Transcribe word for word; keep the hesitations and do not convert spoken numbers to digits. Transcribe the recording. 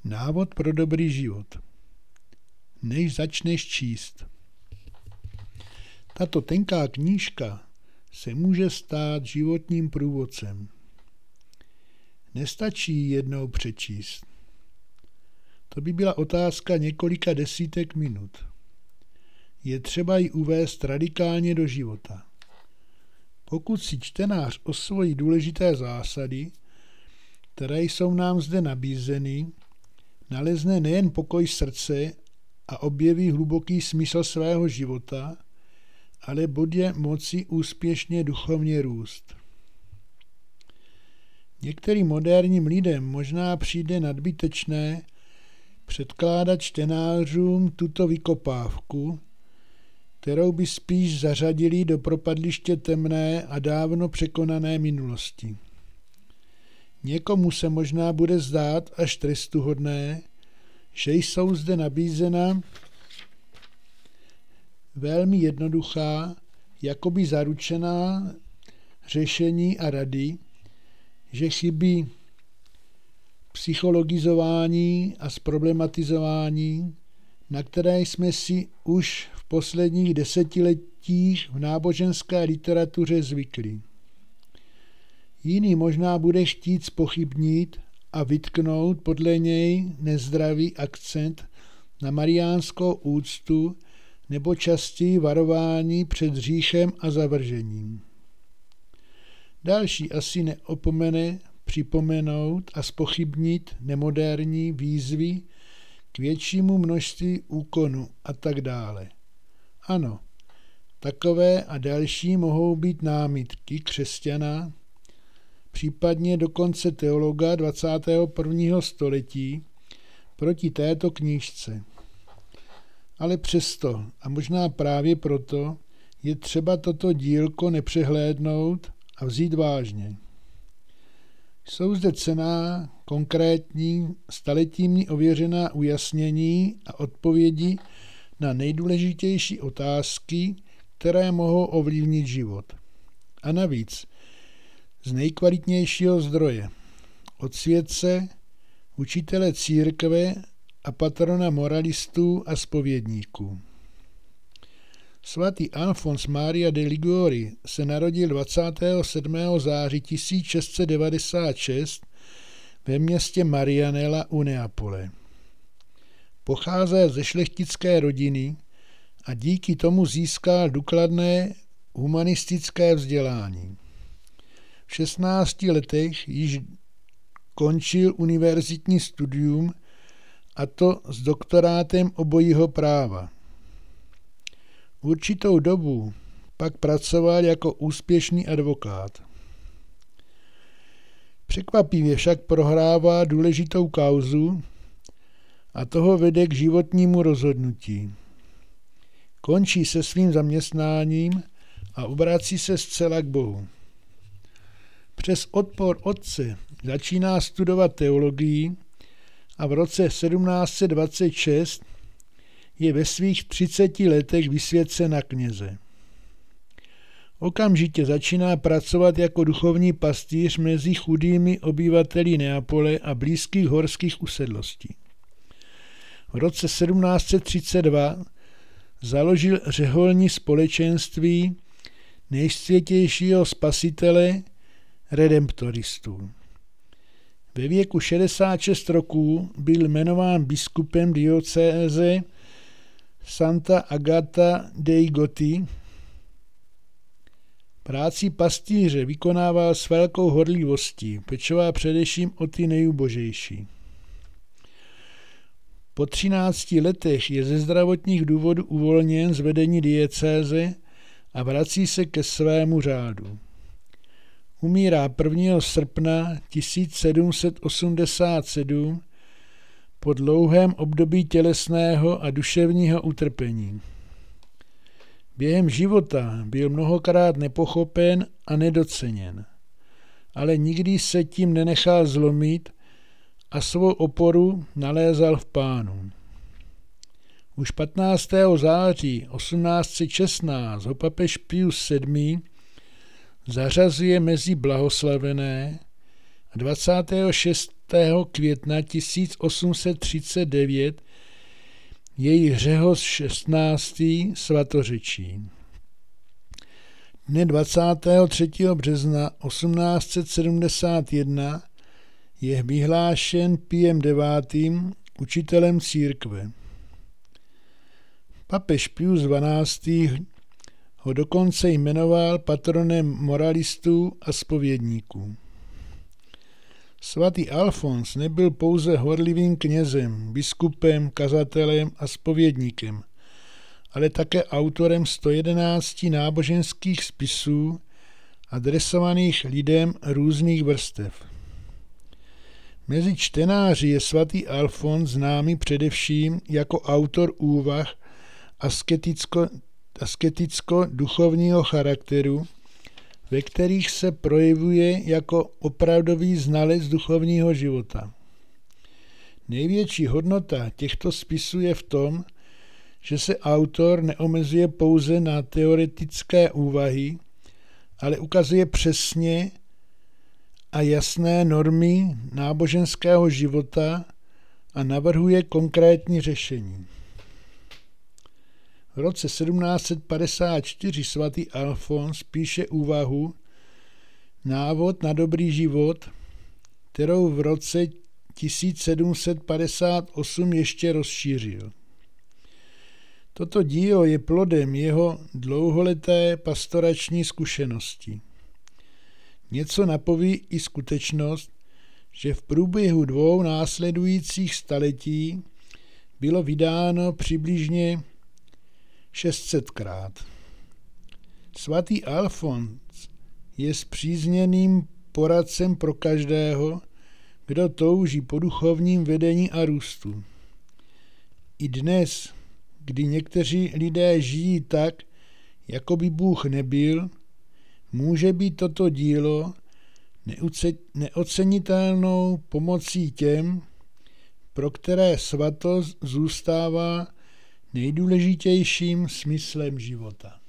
Návod pro dobrý život. Než začneš číst. Tato tenká knížka se může stát životním průvodcem. Nestačí jednou přečíst. To by byla otázka několika desítek minut. Je třeba ji uvést radikálně do života. Pokud si čtenář osvojí důležité zásady, které jsou nám zde nabízeny, nalezne nejen pokoj srdce a objeví hluboký smysl svého života, ale bude moci úspěšně duchovně růst. Některým moderním lidem možná přijde nadbytečné předkládat čtenářům tuto vykopávku, kterou by spíš zařadili do propadliště temné a dávno překonané minulosti. Někomu se možná bude zdát až trestuhodné, že jsou zde nabízena velmi jednoduchá, jakoby zaručená řešení a rady, že chybí psychologizování a zproblematizování, na které jsme si už v posledních desetiletích v náboženské literatuře zvykli. Jiný možná bude chtít zpochybnit a vytknout podle něj nezdravý akcent na mariánskou úctu nebo častěji varování před hříchem a zavržením. Další asi neopomene připomenout a zpochybnit nemoderní výzvy k většímu množství úkonů a tak dále. Ano, takové a další mohou být námitky křesťana, případně dokonce teologa dvacátého prvního století proti této knížce. Ale přesto, a možná právě proto, je třeba toto dílko nepřehlédnout a vzít vážně. Jsou zde cenná, konkrétní, staletími ověřená ujasnění a odpovědi na nejdůležitější otázky, které mohou ovlivnit život. A navíc z nejkvalitnějšího zdroje, od světce, učitele církve a patrona moralistů a zpovědníků. Svatý Alfons Maria de Liguori se narodil dvacátého sedmého září tisíc šest set devadesát šest ve městě Marianella u Neapole. Pocházel ze šlechtické rodiny a díky tomu získal důkladné humanistické vzdělání. V šestnácti letech již končil univerzitní studium, a to s doktorátem obojího práva. Určitou dobu pak pracoval jako úspěšný advokát. Překvapivě však prohrává důležitou kauzu a toho vede k životnímu rozhodnutí. Končí se svým zaměstnáním a obrací se zcela k Bohu. Přes odpor otce začíná studovat teologii a v roce sedmnáct set dvacet šest je ve svých třiceti letech vysvěcen na kněze. Okamžitě začíná pracovat jako duchovní pastýř mezi chudými obyvateli Neapole a blízkých horských usedlostí. V roce sedmnáct set třicet dva založil řeholní společenství nejsvětějšího spasitele redemptoristů. Ve věku šedesát šest roků byl jmenován biskupem diocéze Santa Agata dei Goti. Práci pastýře vykonával s velkou horlivostí, pečoval především o ty nejubožejší. Po třinácti letech je ze zdravotních důvodů uvolněn z vedení diecéze a vrací se ke svému řádu. Umírá prvního srpna tisíc sedm set osmdesát sedm po dlouhém období tělesného a duševního utrpení. Během života byl mnohokrát nepochopen a nedoceněn, ale nikdy se tím nenechal zlomit a svou oporu nalézal v Pánu. Už patnáctého září osmnáct set šestnáct ho papež Pius sedmý zařazuje mezi blahoslavené a dvacátého šestého května tisíc osm set třicet devět její Řehoř šestnáctý svatořečí. Dne dvacátého třetího března osmnáct set sedmdesát jedna je vyhlášen Piem devátým učitelem církve. Papež Pius dvanáctý ho dokonce jmenoval patronem moralistů a zpovědníků. Svatý Alfons nebyl pouze horlivým knězem, biskupem, kazatelem a zpovědníkem, ale také autorem sto jedenácti náboženských spisů adresovaných lidem různých vrstev. Mezi čtenáři je svatý Alfons známý především jako autor úvah asketicko, asketicko-duchovního charakteru, ve kterých se projevuje jako opravdový znalec duchovního života. Největší hodnota těchto spisů je v tom, že se autor neomezuje pouze na teoretické úvahy, ale ukazuje přesně a jasné normy náboženského života a navrhuje konkrétní řešení. V roce sedmnáct set padesát čtyři svatý Alfons píše úvahu Návod na dobrý život, kterou v roce tisíc sedm set padesát osm ještě rozšířil. Toto dílo je plodem jeho dlouholeté pastorační zkušenosti. Něco napoví i skutečnost, že v průběhu dvou následujících staletí bylo vydáno přibližně šest set krát. Svatý Alfons je spřízněným poradcem pro každého, kdo touží po duchovním vedení a růstu. I dnes, kdy někteří lidé žijí tak, jako by Bůh nebyl, může být toto dílo neocenitelnou pomocí těm, pro které svatost zůstává nejdůležitějším smyslem života.